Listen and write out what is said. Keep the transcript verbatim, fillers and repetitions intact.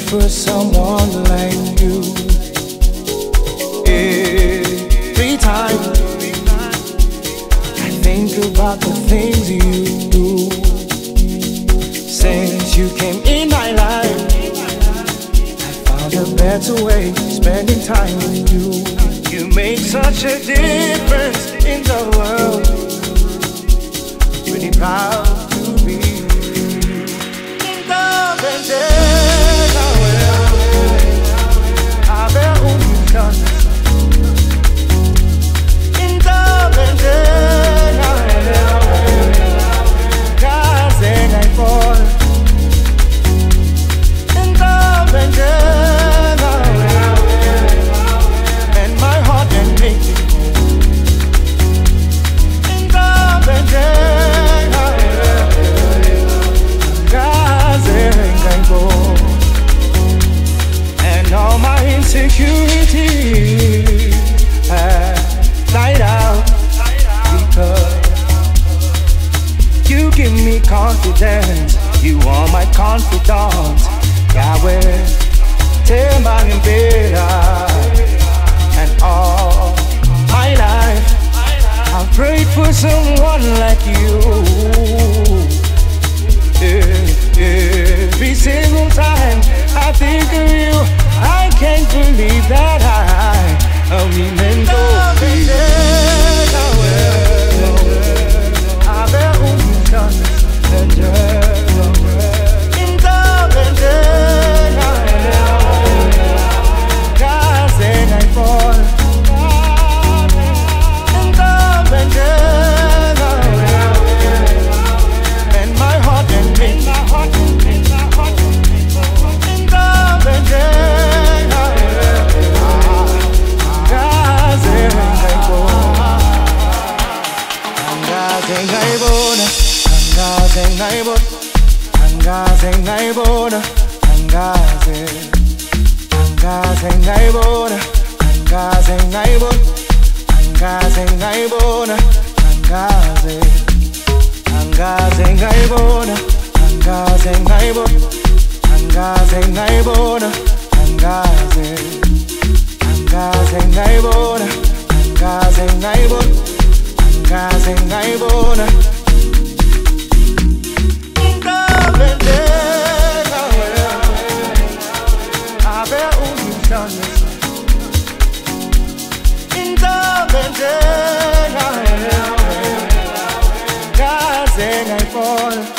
for someone like you. Every time I think about the things you do, since you came in my life, I found a better way spending time with you. You make such a difference in the world. Really proud to be security has died out, because you give me confidence. You are my confidant. Yahweh, Temba and Bela, and all my life I've prayed for someone like you. Every single time I think of you, I can't believe that I only meant to be. Angaze ngaibona, angaze, angaze ngaibona, angaze ngaibona, angaze ngaibona, angaze, angaze ngaibona, angaze ngaibona, angaze ngaibona, angaze, angaze ngaibona, angaze ngaibona, angaze ngaibona. Gaze ngaibona.